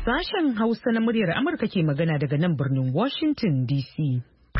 Sashen Hausa na muryar Amurka ke magana daga nan birnin Washington DC.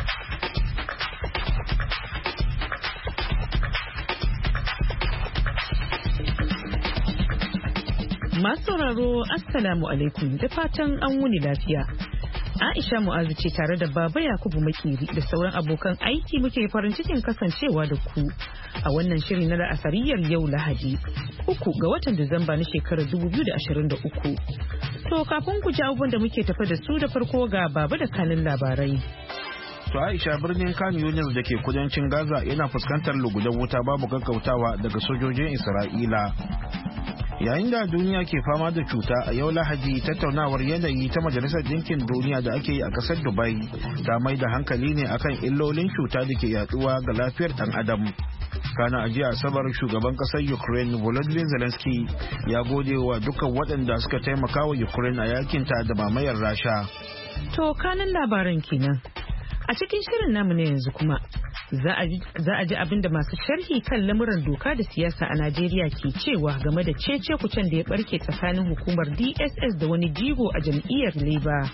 Masu sauraro, Assalamu alaikum, da fatan an wuni lafiya. Aisha Mu'azu ce tare da Baba Yakubu Makeri da sauran abokan aiki muke farin cikin kasancewa da ku a wannan shiri na la'asariyar yau Lahadi 3 ga watan Disamba na shekarar 2023. To kafin ku ji abubuwan da muke tafa da su da farko ga Baba da kanin labarai. To Aisha, birnin Khan Yunis da ke kudancin Gaza yana fuskantar lugudan wuta babu gaggautawa daga sojojin Isra'ila. Yayin da duniya ke fama da cuta, a yau Lahadi tattaunawar yanayi ta Majalisar Dinkin Duniya da ake yi a ƙasar Dubai ta mai da hankali ne akan illolin cuta da ke yaduwa ga lafiyar ɗan adam. Kana a jiya Asabar, shugaban ƙasar Ukraine Volodymyr Zelensky ya gode wa dukkan waɗanda suka taimaka wa Ukraine a yakinta da mamayar Rasha. To kanin labaran kenan. A cikin shirin namu na yanzu kuma za a ji abin da masu sharhi kan lamuran doka da siyasa a Najeriya ke cewa game da cece-kucen da ya barke tsakanin hukumar DSS da wani jigo a jam'iyyar Labour.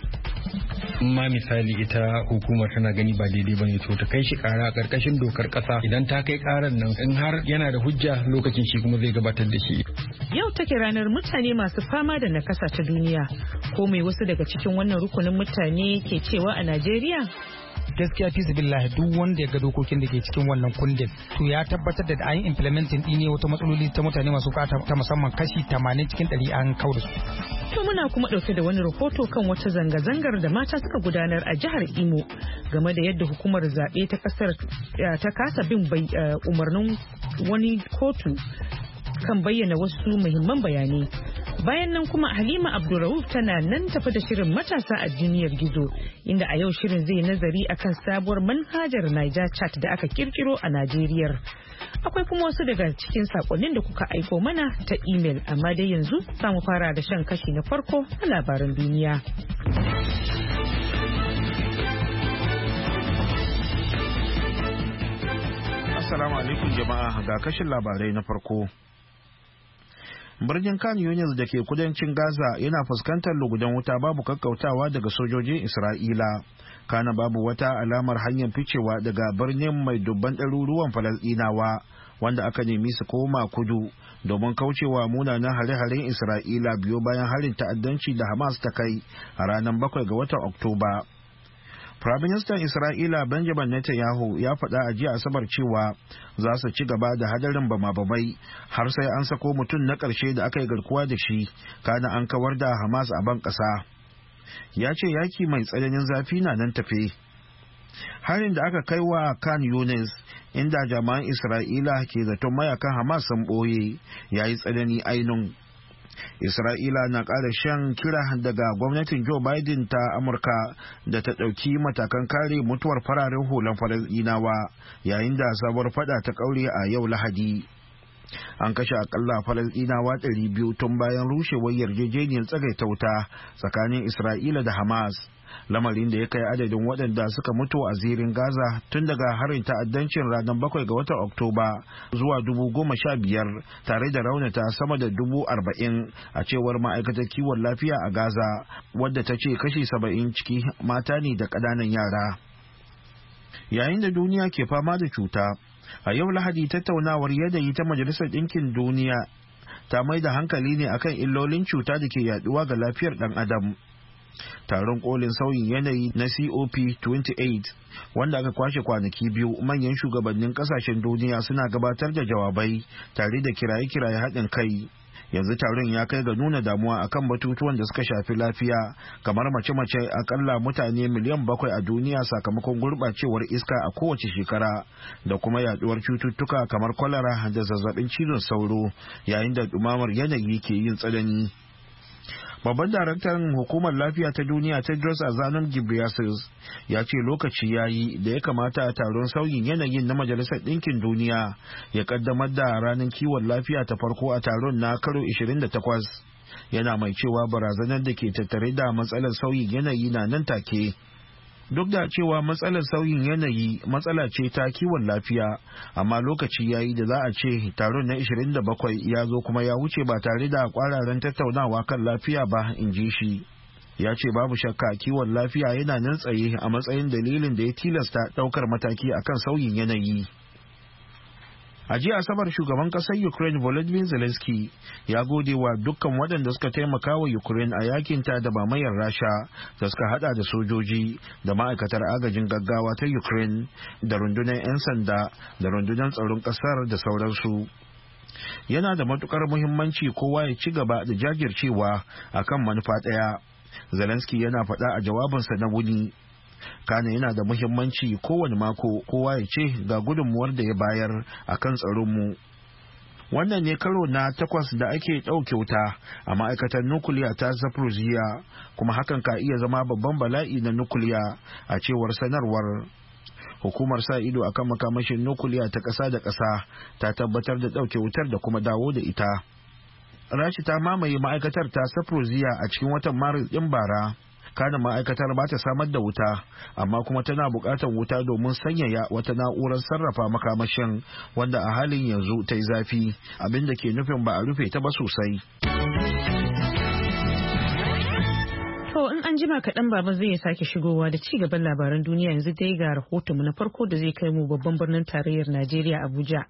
Ma misali ita hukumar tana gani ba daidai bane to ta kai shi kara a karkashin dokar kasa, idan ta kai karan nan in har yana da hujja lokacin shi kuma zai gabatar da shi. Yau take ranar mutane masu fama da nakasa ta duniya. Ko mai wasu daga cikin wannan rukunin mutane ke cewa a Najeriya? Gaskiya fi billahi duk wanda ya ga dokokin da ke cikin wannan kundin to ya tabbatar da an implementing ne wata matsaloli ta mutane masu bukata ta musamman kashi 80 cikin 100 an kauda su. To muna kuma dauke da wani rahoto kan wata zanga-zangar da mata suka gudanar a jihar Imo game da yadda hukumar zaɓe ta kasar ta kasa bin umarnin wani kotu kan bayyana wasu muhimman bayanai. Bayan nan kuma Halima Abdulrauf tana nan tafi da shirin matasa a duniyar gizo, inda a yau shirin zai nazari akan sabuwar manhajar Niger Chat da aka kirkiro a Najeriya. Akwai kuma wasu daga cikin sakonnin da kuka aiko mana ta email, amma dai yanzu za mu fara da shan kashi na farko na labaran duniya. Assalamu alaikum jama'a, ga kashin labarai na farko. Birnin Khan Yunis da ke kudancin Gaza yana fuskantar lugudan wuta babu kakkautawa daga sojojin Isra'ila. Kana babu wata alamar hanyar ficewa daga birnin mai dubban ɗaruruwan Falasɗinawa wanda aka nemi su koma kudu domin kaucewa munanan hare-haren Isra'ila biyo bayan harin ta'addanci da Hamas ta kai a ranar 7 ga watan Oktoba. Firaministan Isra'ila Benjamin Netanyahu ya faɗa a jiya Asabar cewa za su ci gaba da hadarin bama-bamai har sai an sako mutum na ƙarshe da aka yi garkuwa da shi, kana an kawar da Hamas a ban ƙasa. Ya ce yaki mai tsananin zafi na nan tafe. Harin da aka kai wa Khan Yunis, inda jama'an Isra'ila ke zaton mayakan Hamas sun ɓoye, ya yi tsanani ainun. Isra'ila na ƙara shan kira daga gwamnatin Joe Biden ta Amurka da ta ɗauki matakan kare mutuwar fararen hulan Falasɗinawa yayin da sabuwar fada ta ƙaure a yau Lahadi. An kashe akalla Falasɗinawa 200 tun bayan rushewar yarjejeniyar tsagaita wuta tsakanin Isra'ila da Hamas, lamarin da ya kai adadin waɗanda suka mutu a zirin Gaza tun daga harin ta'addancin ranar 7 ga watan Oktoba zuwa 15,000, tare da raunata sama da 40,000 a cewar ma'aikatar kiwon lafiya a Gaza, wadda ta ce kashi 70 ciki mata ne da ƙananan yara. Yayin da duniya ke fama da cuta, a yau Lahadi tattaunawar yanayi ta Majalisar Ɗinkin Duniya ta mai da hankali ne akan illolin cuta da ke yaduwa ga lafiyar ɗan adam. Taron kolin sauyin yanayi na COP28 wanda aka kwashe kwanaki biyu, manyan shugabannin kasashen duniya suna gabatar da jawabai tare da kiraye-kiraye haɗin kai. Yanzu taron ya kai ga nuna damuwa akan batutuwan da suka shafi lafiya, kamar mace-mace akalla mutane miliyan 7 a duniya sakamakon gurɓacewar iska a kowace shekara, da kuma yaduwar cututtuka kamar kwalara da zazzabin cizon sauro yayin da ɗumamar yanayi ke yin tsanani. Babban daraktan hukumar lafiya ta duniya Tedros Adhanom Ghebreyesus ya ce lokaci ya yi da ya kamata a taron sauyin yanayin na Majalisar Ɗinkin Duniya ya kaddamar da ranar kiwon lafiya ta farko a taron na karo 28. Yana mai cewa barazanar da ke tattare da matsalar sauyin yanayi na nan take. Duk da cewa matsalar sauyin yanayi matsala ce ta kiwon lafiya, amma lokaci ya yi da za a ce taron na 27 ya zo kuma ya wuce ba tare da kwararen tattaunawa kan lafiya ba, in ji shi. ya ce babu shakka kiwon lafiya yana nan tsaye a matsayin dalilin da ya tilasta ɗaukar mataki akan sauyin yanayi. A jiya Asabar shugaban ƙasar Ukraine Volodymyr Zelensky ya gode wa dukkan waɗanda suka taimaka wa Ukraine a yakinta da mamayar Rasha da suka hada da sojoji da ma'aikatar agajin gaggawa ta Ukraine da rundunar 'yan sanda da rundunar tsaron ƙasar da sauransu. Yana da matukar muhimmanci kowa ya ci gaba da jajircewa akan manufa ɗaya. Zelensky yana faɗa a jawabinsa na wuni. Kana yana da muhimmanci kowane mako kowa ya ce ga gudunmuwar da ya bayar a kan tsaronmu. Wannan ne karo na 8 da ake ɗauke wuta a ma'aikatar nukuliya ta Zaporizhia, kuma hakan ka iya zama babban bala'i na nukuliya a cewar sanarwar. Hukumar sa ido akan makamashin nukuliya ta ƙasa da ƙasa ta tabbatar da ɗauke wutar da kuma dawo da ita. Rashi ta mamaye ma'aikatar ta Zaporizhia a cikin watan Maris ɗin bara. Kana ma'aikatar ba ta samar da wuta, amma kuma tana buƙatar wuta domin sanyaya wata na'urar sarrafa makamashin wanda a halin yanzu ta yi zafi, abinda ke nufin ba a rufe ta ba sosai. To in an jima kaɗan baba zai sake shigowa da ci gaban labaran duniya. Yanzu dai ga rahotonmu na farko da zai kai mu babban birnin tarayyar Najeriya Abuja.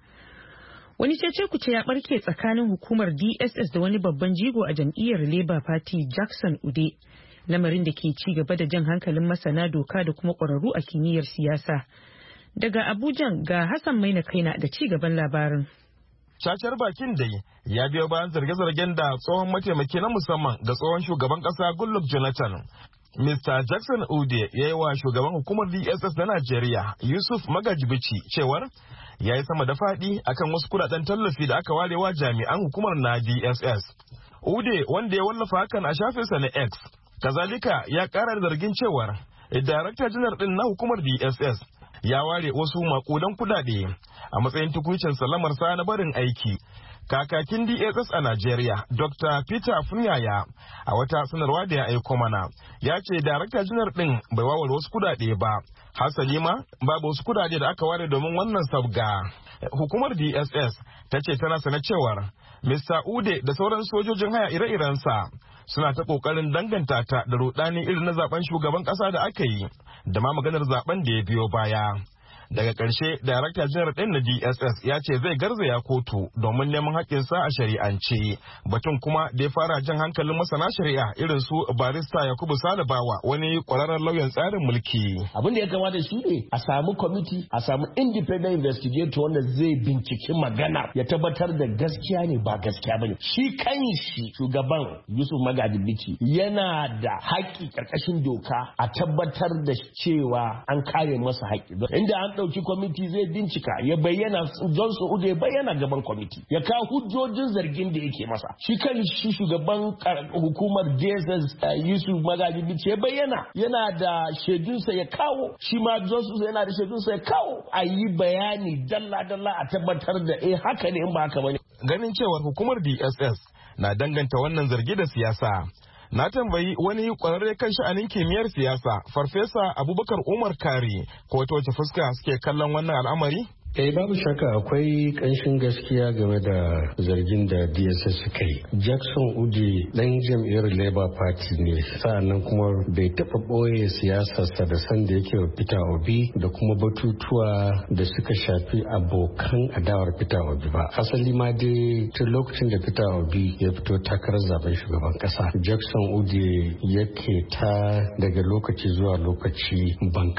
Wani cece-kuce ya barke tsakanin hukumar DSS da wani babban jigo a jam'iyyar Labour Party Jackson Ude. Lamarin da ke ci gaba da jan hankalin masana doka da kuma ƙwararru a kimiyyar siyasa. Daga Abuja ga Hassan Maina Kaina da ci gaban labarin. Cacar bakin dai ya biyo bayan zarge-zargen da tsohon mataimaki na musamman ga tsohon shugaban ƙasa Goodluck Jonathan. Mr. Jackson Ude ya yi wa shugaban hukumar DSS na Najeriya Yusuf Magajibici cewar ya yi sama da faɗi akan wasu kudaden tallafi da aka warewa jami'an hukumar na DSS. Ude wanda ya wallafa hakan a shafinsa na X. Kazalika ya ƙara da zargin cewar Darakta Janar ɗin na hukumar DSS ya ware wasu makudan kudade a matsayin tukuicin salamarsa na barin aiki. Kakakin DSS a Najeriya, Dr. Peter Funyaya, a wata sanarwa da ya aiko mana, ya ce Darakta Janar ɗin bai wawar wasu kudade ba, hasali ma babu wasu kudade da aka ware domin wannan sabga. Hukumar DSS ta ce tana sana cewar Mr. Ude da sauran sojojin haya ire-irensa suna ta kokarin danganta ta da rudani irin na zaben shugaban kasa da aka yi da ma maganar zaben da ya biyo baya. Daga ƙarshe, Darakta Janar ɗin na DSS ya ce zai garzaya kotu domin neman haƙƙinsa a shari'ance. Batun kuma da ya fara jan hankalin masana shari'a irin su barista Yakubu Salibawa, wani ƙwararren lauyan tsarin mulki. Abin da ya kamata shi ne a samu kwamiti, a samu independent investigator wanda zai binciki magana ya tabbatar da gaskiya ne ba gaskiya bane. Shi kanshi shugaban Yusuf Magajibici yana da haƙƙi ƙarƙashin doka a tabbatar da cewa an kare masa haƙƙi. Inda an ɗauki kwamiti zai bincika ya bayyana, Johnson Ude ya bayyana gaban kwamiti ya kawo hujjojin zargin da yake masa. Shi kan shi shugaban hukumar DSS Yusuf Magajibici ya bayyana yana da shaidunsa ya kawo, shi ma Johnson yana da shaidunsa ya kawo, a yi bayani dalla-dalla a tabbatar da haka ne in ba haka bane. Ganin cewar hukumar DSS na danganta wannan zargi da siyasa, na tambayi wani kwararre kan sha'anin kimiyyar siyasa, Farfesa Abubakar Umar Kari, ko ta wace fuska suke kallon wannan al'amari? Babu shakka akwai ƙanshin gaskiya game da zargin da DSS suka yi. Jackson Ude ɗan jam'iyyar Labour Party ne, sa'annan kuma bai taɓa ɓoye siyasarsa da sanda yake wa Peter Obi da kuma batutuwa da suka shafi abokan adawar Peter Obi ba. Asali ma dai tun lokacin da Peter Obi ya fito takarar zaben shugaban ƙasa, Jackson Ude yake ta daga lokaci zuwa lokaci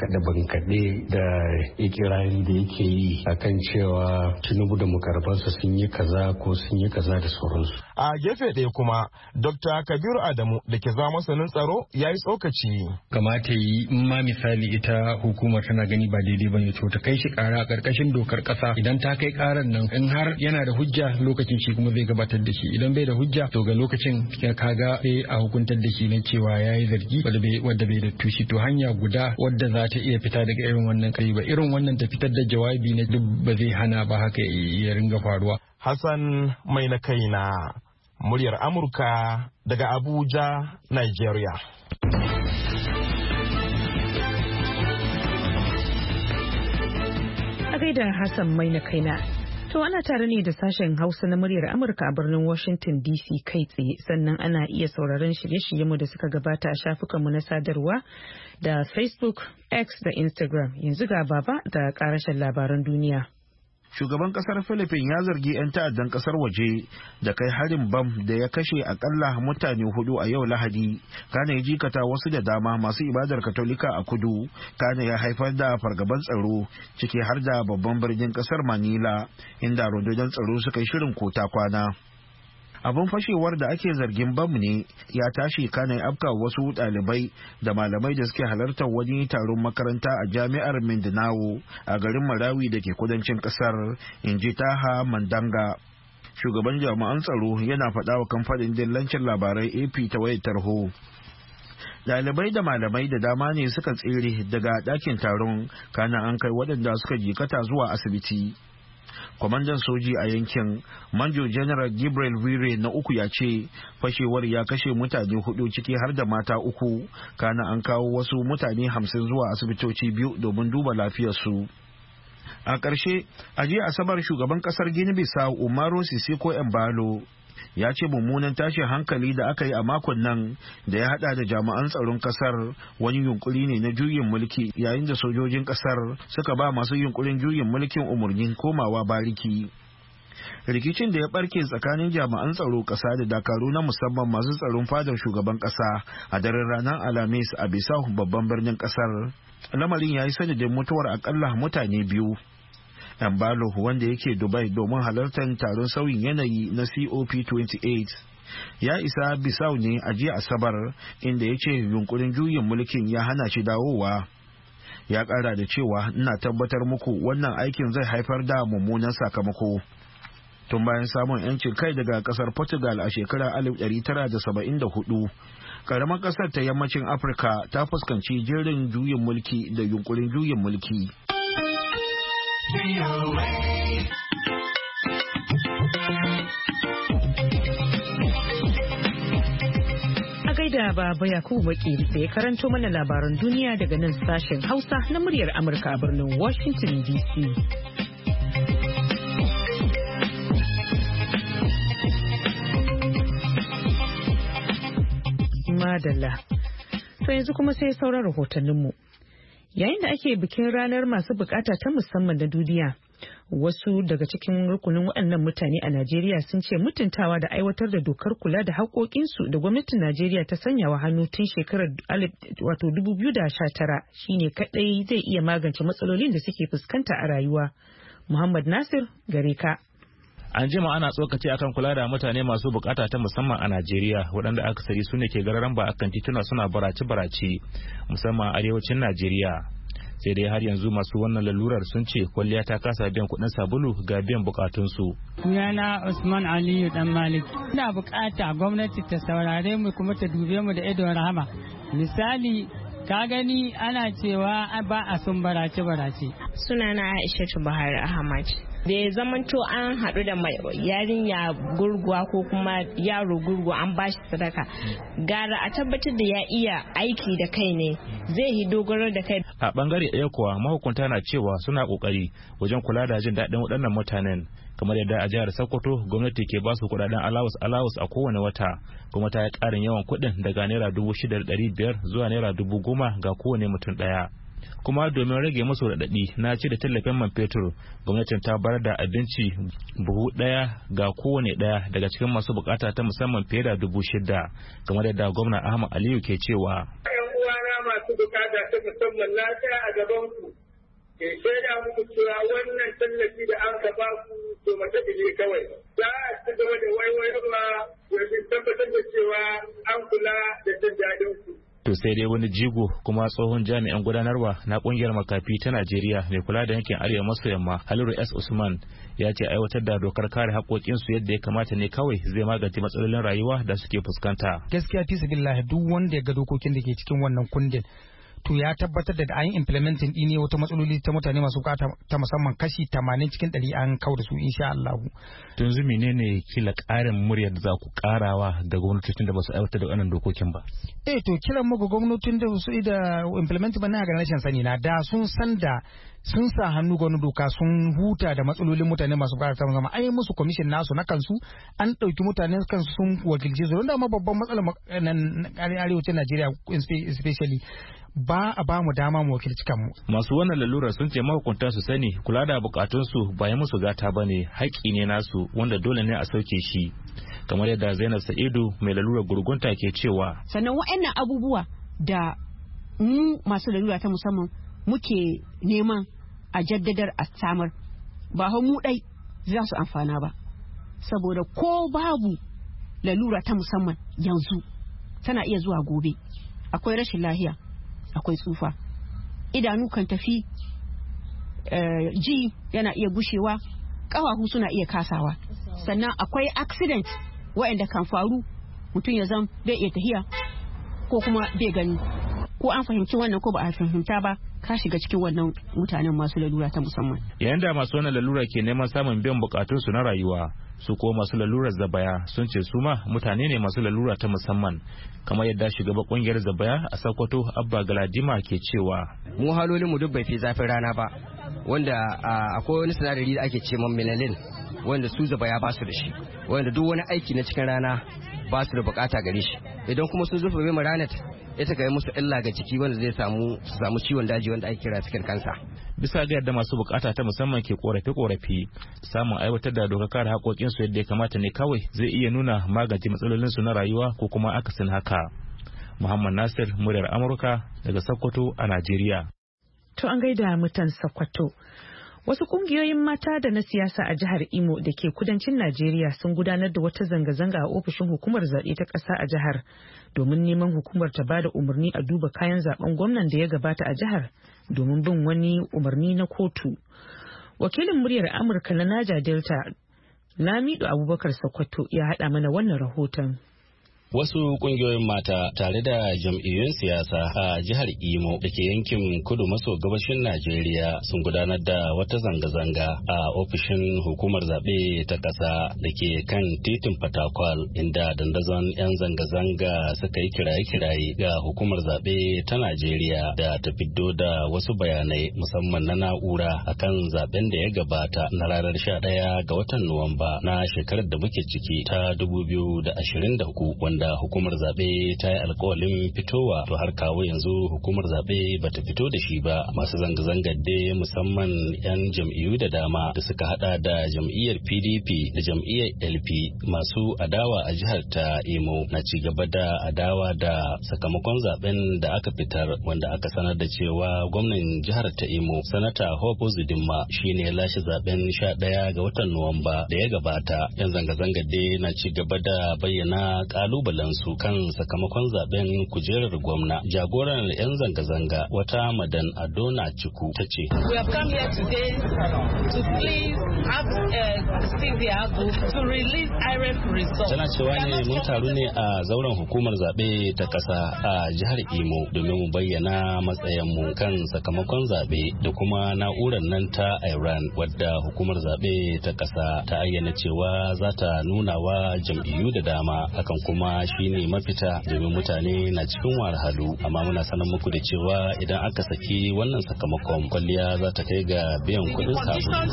bankaɗe da ikirarin da yake yi akan cewa Tinubu da mukarbansa sun yi kaza ko sun yi kaza da sauransu. A gefe ɗaya kuma, Dr. Kabiru Adamu da ke zama masanin tsaro ya yi tsokaci. Kamata yi in ma misali ita hukumar tana gani ba daidai bane to ta kai shi ƙara a ƙarƙashin dokar ƙasa. Idan ta kai ƙarar nan in har yana da hujja lokacin shi kuma zai gabatar da shi. Idan bai da hujja to ga lokacin kaga sai a hukuntar da shi na cewa ya yi zargi wadda bai da tushi. To hanya guda wadda za ta iya fita daga irin wannan kai ba. Irin wannan ta fitar da jawabi na duk ba zai hana ba haka ya ringa faruwa. Hassan mai na kaina, muryar Amurka daga Abuja, Nigeria. A gaida Hassan mai na kaina. To ana tare ne da sashen Hausa na muryar Amurka a birnin Washington DC kai tsaye, sannan ana iya sauraron shirye-shiryenmu da suka gabata a shafukanmu na sadarwa da Facebook, X da Instagram. Yanzu ga baba da karashen labaran duniya. Shugaban kasar Philippines ya zargi 'yan ta'addan kasar waje da kai harin bam da ya kashe akalla mutane 4 a yau Lahadi, kana ya jikata wasu da dama masu ibadar Katolika a kudu, kana ya haifar da fargaban tsaro ciki har da babban birnin kasar Manila, inda rundunar tsaro suka yi shirin kota kwana. Abin fashewar da ake zargin bam ne ya tashi kana ya afka wasu ɗalibai da malamai da suke halartar wani taron makaranta a jami'ar Mindanao a garin Marawi da ke kudancin kasar, inji Taha Mandanga. Shugaban jami'an tsaro yana faɗa wa kamfanin dillancin labarai AP ta wayar tarho. Ɗalibai da malamai da dama ne suka tsere daga ɗakin taron, kana an kai waɗanda suka jikata zuwa asibiti. Kwamandan soji a yankin Manjo General Gabriel Wire na 3 ya ce fashewar ya kashe mutane 4 ciki har da mata 3, kana an kawo wasu mutane 50 zuwa asibitoci 2 domin duba lafiyarsu. A ƙarshe, a jiya Asabar shugaban ƙasar Guinea-Bissau Umaru Sissoco Embalo ya ce mummunan tashin hankali da aka yi a makon nan da ya hada da jami'an tsaron kasar wani yunkuri ne na juyin mulki, yayin da sojojin kasar suka ba masu yunkurin juyin mulkin umarnin komawa bariki. Rikicin da ya barke tsakanin jami'an tsaro kasa da dakaru na musamman masu tsaron fadar shugaban kasa a daren ranar Alhamis a Bissau, babban birnin kasar. Lamarin ya yi sanadin mutuwar akalla mutane 2. Embalo, wanda yake Dubai domin halartar taron sauyin yanayi na COP28, ya isa Bissau ne a jiya Asabar, inda ya ce yunkurin juyin mulkin ya hana shi dawowa. Ya kara da cewa, ina tabbatar muku wannan aikin zai haifar da mummunan sakamako. Tun bayan samun 'yancin kai daga kasar Portugal a shekarar 1974, karamar kasar ta yammacin Afirka ta fuskanci jerin juyin mulki da yunkurin juyin mulki. A gaida Baba Yakubu Bakiri da ya karanto mana labaran duniya daga nan sashen Hausa na muryar Amurka a birnin Washington DC. Madalla. Sai yanzu kuma sai sauran rahotanninmu. Yayin da ake bikin ranar masu bukata ta musamman na duniya, wasu daga cikin rukunin waɗannan mutane a Najeriya sun ce mutuntawa da aiwatar da dokar kula da haƙoƙinsu da gwamnatin Najeriya ta sanya wa hannu tun shekarar 2019 shine kaɗai zai iya magance matsalolin da suke fuskanta a rayuwa. Muhammad Nasir, gare ka. An jima ana tsokaci akan kula da mutane masu bukata ta musamman a Najeriya, waɗanda akasari su ne ke gararan ba akan tituna suna barace-barace musamman a arewacin Najeriya. Sai dai har yanzu masu wannan lalurar sun ce kwalliya ta kasa biyan kuɗin sabulu ga biyan bukatunsu. Sunana Usman Aliyu Dan Malik. Ina bukata gwamnati ta saurare mu kuma ta dube mu da idon rahama. Misali, ka gani ana cewa ba a sun barace-barace. Sunana Aisha Buhari Ahmad. Da ya zamanto an haɗu da yarinya gurguwa ko kuma yaro gurgu an bashi sadaka, gara a tabbatar da ya iya aiki da kai ne, zai yi dogaro da kai. A bangare ɗaya kuwa mahukunta na cewa suna kokari wajen kula da jin daɗin waɗannan mutanen, kamar yadda a jihar Sokoto gwamnati ke basu kuɗaɗen alawus a kowane wata, kuma ta yi ƙarin yawan kuɗin daga naira 6,500 zuwa naira 10,000 ga kowane mutum ɗaya. Kuma domin rage musu raɗaɗi na ci da tallafin man fetur, gwamnatin ta bayar da abinci buhu ɗaya ga kowane ɗaya daga cikin masu bukata ta musamman fiye da 6,000, kamar yadda gwamna Ahmad Aliyu ke cewa. ‘Yan uwana masu bukata ta musamman lafiya a gaban ku, ke shaida muku cewa wannan tallafi da an ka ba ku to mace ne kawai. Za a ci gaba da waiwayarwa domin tabbatar da cewa an kula da jin daɗin ku. To sai dai wani jigo kuma tsohon jami'an gudanarwa na kungiyar makafi ta Najeriya mai kula da yankin arewa maso yamma, Haliru S. Usman, ya ce aiwatar da dokar kare haƙoƙinsu yadda ya kamata ne kawai zai magance matsalolin rayuwa da suke fuskanta. Gaskiya fi sabilillah duk wanda ya ga dokokin da ke cikin wannan kundin to ya tabbatar da an yi implementing din ne wata matsaloli ta mutane masu bukata ta musamman kashi 80 cikin 100 an kau da su insha Allah. To yanzu menene kila ƙarin muryar da za ku ƙarawa da gwamnatocin da ba su aiwatar da wannan dokokin ba? To kiran mu ga gwamnatin da su da implement ba na ga rashin sani na da sun san da sun sa hannu ga wani doka sun huta da matsalolin mutane masu bukata ta musamman ai musu commission nasu na kansu an ɗauki mutane kansu sun wakilce su wanda ma babban matsalar arewacin Najeriya especially ba a ba mu dama mu wakilci kanmu. Masu wannan lalurar sun ce mahukunta su sani kula da bukatunsu ba ya musu gata ba ne, haƙƙi ne nasu wanda dole ne a sauke shi. Kamar yadda Zainab Sa'idu mai lalurar gurgunta ke cewa. Sannan waɗannan abubuwa da mu masu lalura ta musamman muke neman a jaddadar a samar ba mu ɗai za su amfana ba. Saboda ko babu lalura ta musamman yanzu tana iya zuwa gobe. Akwai rashin lahiya. Akwai tsufa, idanu kan tafi, ji yana iya gushewa, ƙafafu suna iya kasawa, sannan akwai accident waɗanda kan faru mutum ya zan bai iya tahiya ko kuma bai gani, ko an fahimci wannan ko ba a fahimta ba ka shiga cikin wannan mutanen masu lalura ta musamman. Yayin da masu wannan lalura ke neman samun biyan bukatunsu na rayuwa, su ko masu lalurar zabaya sun ce su ma mutane ne masu lalura ta musamman, kamar yadda shugaban kungiyar zabaya a Sokoto Abba Galadima ke cewa. Mu halolin mu duk bai fi zafin rana ba, wanda akwai wani sinadari da ake ce melanin wanda su zabaya ba su da shi, wanda duk wani aiki na cikin rana ba su da bukata gare shi. Idan kuma sun zurfa mai ranar ita ga musu illa ga ciki wanda zai samu ciwon daji wanda ake kira cikin kansa. Bisa ga yadda masu bukata ta musamman ke korafe samun aiwatar da dokar kare haƙoƙinsu yadda ya kamata ne kawai zai iya nuna magance matsalolinsu na rayuwa ko kuma akasin haka. Muhammad Nasir, muryar Amurka daga Sokoto a Najeriya. To an gaida mutan Sokoto. Wasu kungiyoyin mata da na siyasa a jihar Imo da ke kudancin Najeriya sun gudanar da wata zanga-zanga a ofishin hukumar zaɓe ta ƙasa a jihar domin neman hukumar ta bada umarni a duba kayan zaben gwamnan da ya gabata a jihar domin bin wani umarni na kotu. Wakilin muryar Amurka na Naja Delta Lamido Abubakar Sokoto ya haɗa mana wannan rahoton. Wasu kungiyoyin mata tare da jam'iyyun siyasa a jihar Imo da ke yankin kudu maso gabashin Najeriya sun gudanar da wata zanga-zanga a ofishin hukumar zaɓe ta ƙasa da ke kan titin Fatakwal, inda dandazon 'yan zanga-zanga suka yi kiraye-kiraye ga hukumar zaɓe ta Najeriya da ta fiddo da wasu bayanai musamman na na'ura akan zaɓen da ya gabata na ranar 11 ga watan Nuwamba na shekarar da muke ciki ta 2023 wanda hukumar zaɓe ta yi alkawalin fitowa, to har kawo yanzu hukumar zaɓe ba ta fito da shi ba. Masu zanga-zangar dai musamman 'yan jam'iyyu da dama da suka hada da jam'iyyar PDP da jam'iyyar LP masu adawa a jihar ta Imo na ci gaba da adawa da sakamakon zaben da aka fitar, wanda aka sanar da cewa gwamnan jihar ta Imo sanata Hope Uzodinma shine lashe zaben 11 ga watan Nuwamba da ya gabata. 'Yan zanga-zangar dai na ci gaba da bayyana kalubalen su kan sakamakon zaben kujerar gwamna. Jagoran 'yan zanga-zanga wata Madan Adona Ciku ta ce, We have come here today to please ask CVR to release IREF results. Tana cewa ne mun taru ne a zauren hukumar zaɓe ta ƙasa a jihar Imo domin mu bayyana matsayinmu kan sakamakon zaɓe da kuma na'urar nan ta Iran wadda hukumar zaɓe ta ƙasa ta ayyana cewa za ta nuna wa jam'iyyu da dama, hakan kuma shine mafita domin mutane na cikin wahalhalu. Amma muna sanar muku da cewa idan aka saki wannan sakamakon, kwalliya za ta kai ga biyan kuɗin sabulu.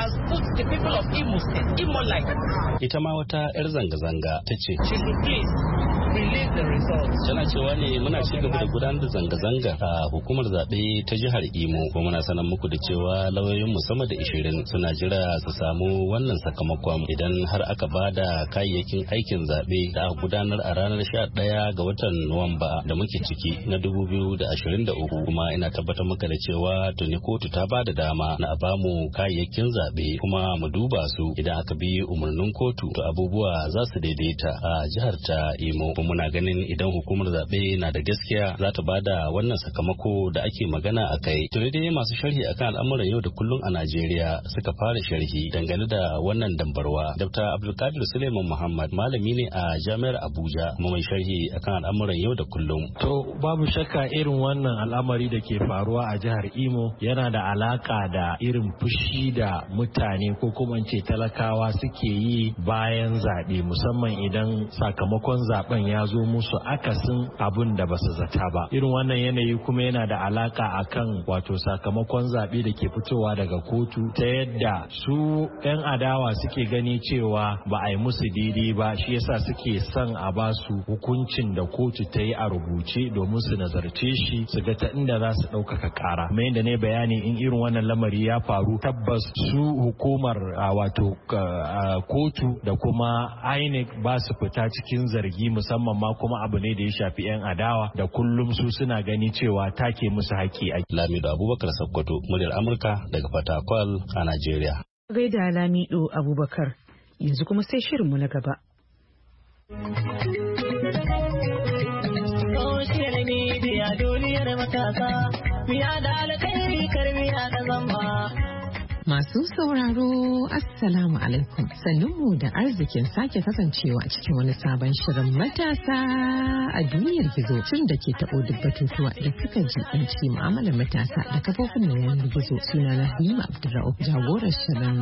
Ita ma wata 'yar zanga-zanga ta ce, tana cewa ne muna ci gaba da gudanar da zanga-zanga a hukumar zaɓe ta jihar Imo, kuma muna sanar muku da cewa lauyoyin sama da 20 suna jira su samu wannan sakamakon idan har aka ba da kayayyakin aikin zaɓe da aka gudanar a ranar 11 ga watan Nuwamba da muke ciki na 2023. Kuma ina tabbatar maka da cewa tuni kotu ta ba da dama na a bamu kayayyakin zaɓe kuma mu duba su. Idan aka bi umarnin kotu to abubuwa za su daidaita a jihar ta Imo. Muna ganin idan hukumar zaɓe na da gaskiya za ta bada wannan sakamako da ake magana a kai. Tuni dai masu sharhi akan al'amuran yau da kullum a Najeriya suka fara sharhi dangane da wannan dambarwa. Dr. Abdulkadir Suleiman Muhammad malami ne a Jami'ar Abuja Abuja kuma mai sharhi akan al'amuran yau da kullum. To babu shakka irin wannan al'amari da ke faruwa a jihar Imo yana da alaka da irin fushi da mutane ko kuma ce talakawa suke yi bayan zaɓe, musamman idan sakamakon zaben ya zo musu akasin abin da basu zata ba. Irin wannan yanayi kuma yana da alaka akan wato sakamakon zaɓe da ke fitowa daga kotu, ta yadda su 'yan adawa suke gani cewa ba a yi musu daidai ba, shi yasa suke son a ba su hukuncin da kotu ta yi a rubuce domin su nazarce shi su ga ta inda za su ɗaukaka ƙara. Mai da ne bayani in irin wannan lamari ya faru, tabbas su hukumar wato kotu da kuma INEC ba su fita cikin zargi, musamman ma kuma abu ne da ya shafi 'yan adawa da kullum su suna gani cewa take musu haƙƙi a. Lamido Abubakar Sakkwato, muryar Amurka daga Fatakwal a Najeriya. Gaida Lamido Abubakar, yanzu kuma sai shirinmu na gaba. Social media duniyar matasa, miya da alkhairi karmiya da zamba. Masu sauraro Assalamu alaikum, sannunmu da arzikin sake kasancewa a cikin wani sabon shirin matasa a duniyar gizo, shirin da ke taɓo duk batutuwa da suka jibanci mu'amalar matasa da kafofin na yanar gizo. Sunana Halima Abdulra'uf, jagorar shirin.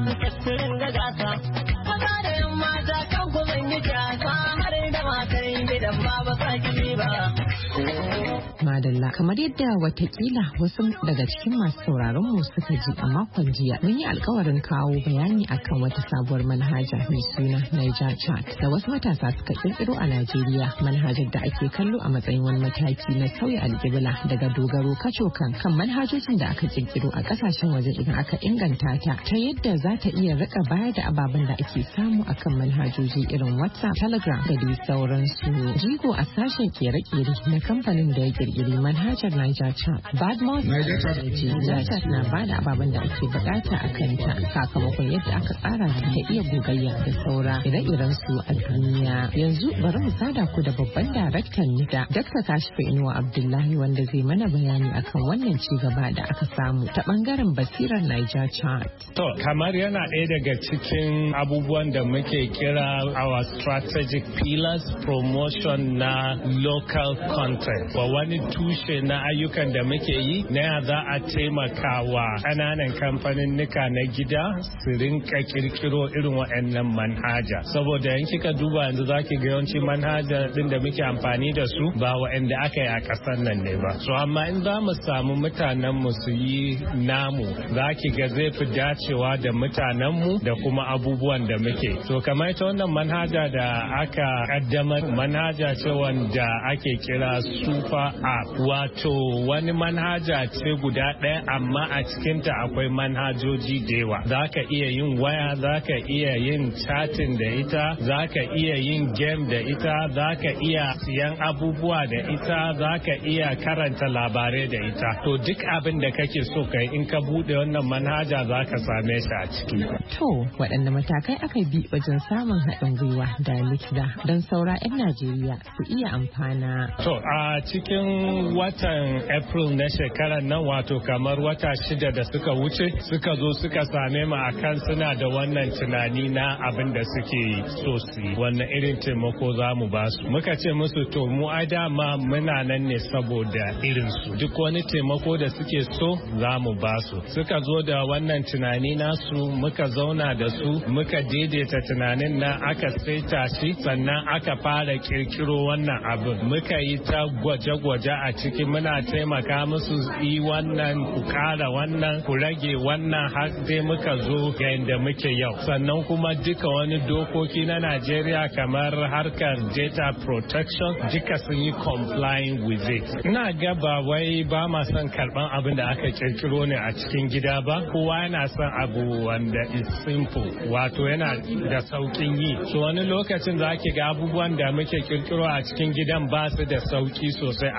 Madalla, kamar yadda watakila wasu daga cikin masu sauraron mu suka ji a makon jiya, mun yi alkawarin kawo bayani akan wata sabuwar manhaja mai suna Niger Chat da wasu matasa suka kirkiro a Najeriya. Manhajar da ake kallo a matsayin wani mataki na sauya alƙibla daga dogaro kacokan kan manhajojin da aka kirkiro a kasashen waje idan aka inganta ta yadda za ta iya rika bayar da ababen da ake samu akan manhajoji irin WhatsApp, Telegram da dai sauransu. Jigo a sashen kere-kere na kamfanin da ya kirkiri manhajar Niger Chat, Badmus Niger Chat na bada ababen da ake bukata a kanta sakamakon yadda aka tsara ta iya gogayya da saura ire-iren su a duniya. Yanzu bari mu sada ku da babban daraktan NIDA, Dr. Kashifu Inuwa Abdullahi, wanda zai mana bayani akan wannan ci gaba da aka samu ta bangaren basirar Niger Chat. To, kamar yana ɗaya daga cikin abubuwan da muke kira our strategic pillars, promotion na local content. Wa wani tushe na ayyukan da muke yi na za a taimaka wa ƙananan kamfanin nika na gida su rinka kirkiro irin waɗannan manhaja. Saboda in kika duba yanzu zaki ga yawanci manhaja din da muke amfani da su ba waɗanda aka yi a ƙasar nan ne ba. So amma in za mu samu mutanen mu su yi namu, zaki ga zai fi dacewa da mutanen mu da kuma abubuwan da muke. So kamar ita wannan manhaja da aka kaddamar, manhaja ce wanda ake kira Super App, wato wani manhaja ce guda ɗaya amma a cikinta akwai manhajoji da yawa. Za ka iya yin waya, za ka iya yin chatting da ita, za ka iya yin game da ita, za ka iya siyan abubuwa da ita, za ka iya karanta labarai da ita. To duk abin da kake so kai in ka buɗe wannan manhaja za ka same shi a ciki. To waɗanne matakai aka bi wajen samun haɗin gwiwa da NIDA don saura 'yan Najeriya su iya amfana? To a cikin watan April na shekarar nan, wato kamar wata 6 da suka wuce, suka zo suka same mu akan suna da wannan tunani na abin da suke so su yi, wannan irin taimako za mu ba su. Muka ce musu to mu a dama muna nan ne saboda irin su, duk wani taimako da suke so za mu ba su. Suka zo da wannan tunani nasu, muka zauna da su, muka daidaita tunanin nan, aka saita shi, sannan aka fara kirkiro wannan abin. Muka yi ta gwaje-gwaje a ciki, muna taimaka musu yi wannan, ku kara wannan, ku rage wannan, har dai muka zo ga inda muke yau. Sannan kuma duka wani dokoki na Najeriya kamar harkar data protection duka sun yi complying with it. Ina ga ba wai ba ma son karban abin da aka kirkiro ne a cikin gida ba, kowa yana son abu wanda is simple, wato yana da saukin yi. So wani lokacin za ki ga abubuwan da muke kirkiro a cikin gidan ba su da sauki sosai akan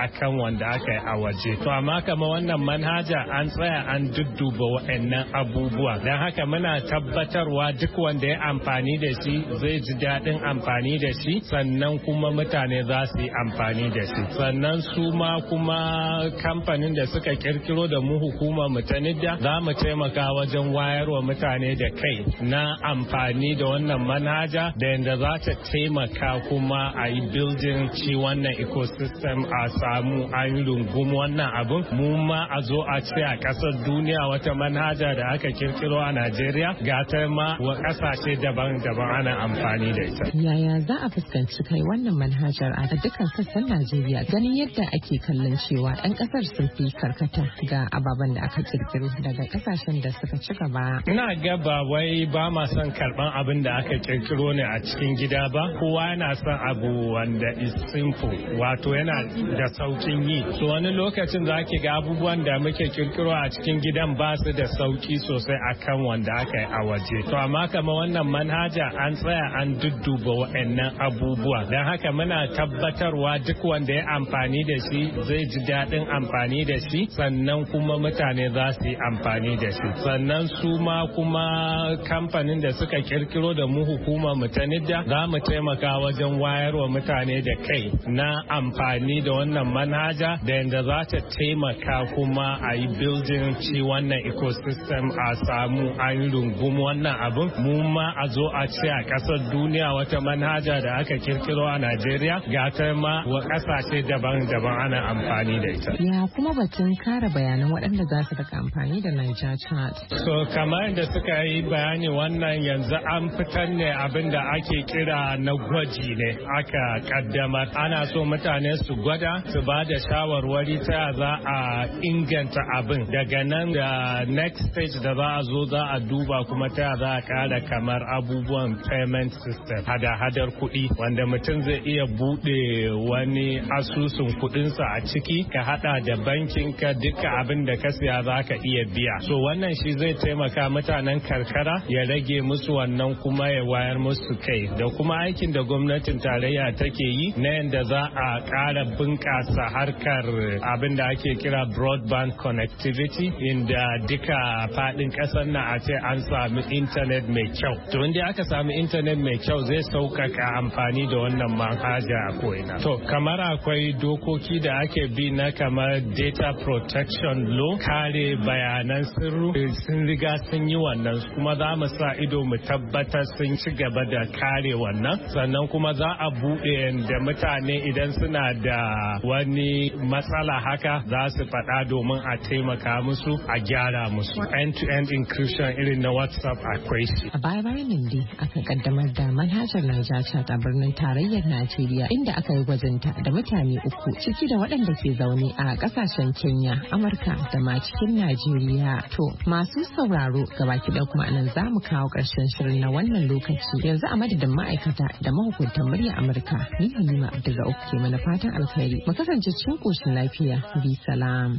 wanda aka yi a waje. To amma kama wannan manhaja an tsaya an dudduba waɗannan abubuwa. Don haka muna tabbatarwa duk wanda ya amfani da shi zai ji daɗin amfani da shi, sannan kuma mutane za su yi amfani da shi. Sannan su ma kuma kamfanin da suka kirkiro da mu hukumar mu ta NIDDA za mu taimaka wajen wayarwa mutane da kai na amfani da wannan manhaja da yadda za ta taimaka kuma a yi building ci wannan ecosystem a samu an rungum wannan abin. Mu ma a zo a ce a ƙasar duniya wata manhaja da aka kirkiro a Najeriya ga ta ma wa ƙasashe daban-daban ana amfani da ita. Yaya za a fuskanci kai wannan manhajar a dukkan sassan Najeriya ganin yadda ake kallon cewa 'yan ƙasar sun fi karkata ga ababen da aka kirkiro daga ƙasashen da suka ci gaba? Ina ga ba wai ba ma son karɓan abin da aka kirkiro ne a cikin gida ba. Kowa yana son abu wanda is simple, wato yana da saukin yi. So wani lokacin za ki ga abubuwan da muke kirkiro a cikin gidan ba su da sauki sosai akan wanda aka yi a waje. To amma kama wannan manhaja an tsaya an dudduba waɗannan abubuwa. Don haka muna tabbatarwa duk wanda ya amfani da shi zai ji daɗin amfani da shi, sannan kuma mutane za su yi amfani da shi. Sannan su ma kuma kamfanin da suka kirkiro da mu hukumar mu ta NIDDA za mu taimaka wajen wayarwa mutane da kai na amfani da wannan manhaja da yadda za ta taimaka kuma a yi building ci wannan ecosystem a samu an rungum wannan abin. Mu ma a zo a ce a ƙasar duniya wata manhaja da aka kirkiro a Najeriya ga ta ma wa ƙasashe daban-daban ana amfani da ita. Ya kuma batun kare bayanan waɗanda za su daga amfani da Niger Chat. So kamar da suka yi bayani wannan yanzu an fitar ne abin da ake kira na gwaji ne aka kaddamar. Ana so mutane su gwada su ba da shawarwari ta za a inganta abin. Daga nan da next stage da za a zo za a duba kuma ta za a kara kamar abubuwan payment system, hada-hadar kuɗi wanda mutum zai iya buɗe wani asusun kuɗinsa a ciki ka hada da bankin ka duka abin da ka siya za ka iya biya. So wannan shi zai taimaka mutanen karkara ya rage musu wannan kuma ya wayar musu kai. Da kuma aikin da gwamnatin tarayya take yi na yadda za a ƙara bunƙasa harkar abin da ake kira broadband connectivity, inda duka faɗin ƙasar na a ce an sami intanet mai kyau. To inda aka sami intanet mai kyau zai sauƙaƙa amfani da wannan manhaja a ko'ina. To kamar akwai dokoki da ake bi na kamar data protection law, kare bayanan sirru sun riga sun yi wannan, kuma za mu sa ido mu tabbatar sun ci gaba da kare wannan. Sannan kuma za a buɗe da mutane idan suna da wani matsala haka za su faɗa domin a taimaka musu a gyara musu. End-to-end encryption irin na WhatsApp akwai shi. A baya-bayan nan dai aka kaddamar da manhajar Niger Chat a birnin tarayyar Najeriya, inda aka yi gwajinta da mutane 3 ciki da waɗanda ke zaune a ƙasashen Kenya, Amurka da ma cikin Najeriya. To masu sauraro gabaki ɗaya kuma anan za mu kawo ƙarshen shirin na wannan lokaci. Yanzu a madadin ma'aikata da mahukuntan murya Amurka, ni Halima Abdulrauf ke mana fatan alkhairi. Mu kasance cikin ƙoshin lafiya. Bi salam.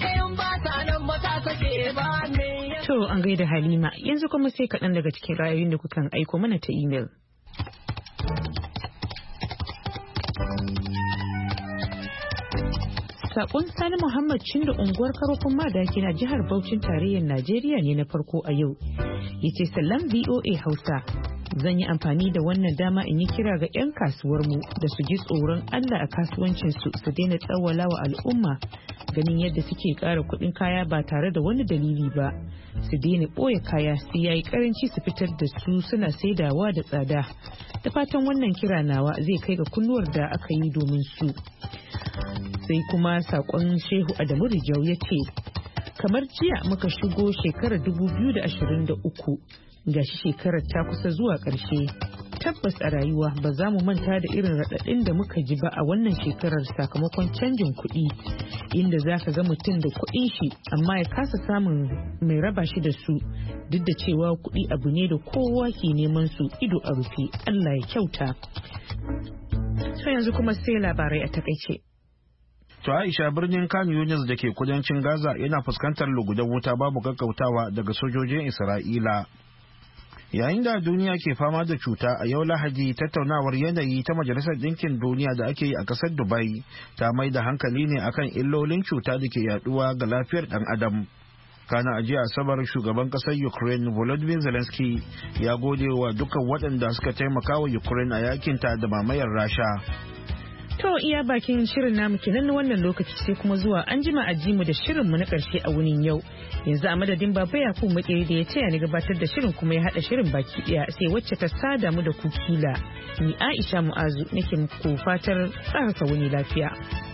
To an gaida Halima, yanzu kuma sai kaɗan daga cikin ra'ayoyin da kukan aiko mana ta imel. Sakon Sani Muhammad Cindo unguwar Karofin Madaki na jihar Bauchin tarayyar Najeriya ne na farko a yau. Yace sallam VOA Hausa. Zan yi amfani da wannan dama in yi kira ga 'yan kasuwarmu da su ji tsoron Allah a kasuwancinsu su daina tsawala wa al'umma ganin yadda suke ƙara kuɗin kaya ba tare da wani dalili ba. Su daina ɓoye kaya sai yayi karanci su fitar da su suna saidawa da tsada. Da fatan wannan kira nawa zai kai ga kunnuwar da aka yi domin su. Sai kuma sakon Shehu Adamu Rijau ya ce, kamar jiya muka shigo shekarar 2023 gashi shekarar ta kusa zuwa ƙarshe. Tabbas a rayuwa ba za mu manta da irin raɗaɗin da muka ji ba a wannan shekarar sakamakon canjin kuɗi, inda za ka ga mutum da kuɗin shi amma ya kasa samun mai raba shi da su, duk da cewa kuɗi abu ne da kowa ke neman su ido a rufe. Allah ya kyauta. So yanzu kuma sai labarai a takaice. To Aisha, birnin Khan Yunis da ke kudancin Gaza yana fuskantar lugudan wuta babu gaggautawa daga sojojin Isra'ila. Yayin da duniya ke fama da cuta a yau Lahadi, tattaunawar yanayi ta Majalisar Ɗinkin Duniya da ake yi a ƙasar Dubai ta mai da hankali ne akan illolin cuta da ke yaduwa ga lafiyar ɗan adam. Kana a jiya Asabar, shugaban ƙasar Ukraine Volodymyr Zelensky ya gode wa dukkan waɗanda suka taimaka wa Ukraine a yakinta da mamayar Rasha. To iya bakin shirin namu kenan na wannan lokaci, sai kuma zuwa an jima a jimu da shirinmu na ƙarshe a wunin yau. Yanzu a madadin Baba Yakubu Makeri da ya taya ni gabatar da shirin kuma ya haɗa shirin baki ɗaya, sai wacce ta sada mu da kukila. Ni Aisha Mu'azu nake muku fatar tsaraka wuni lafiya.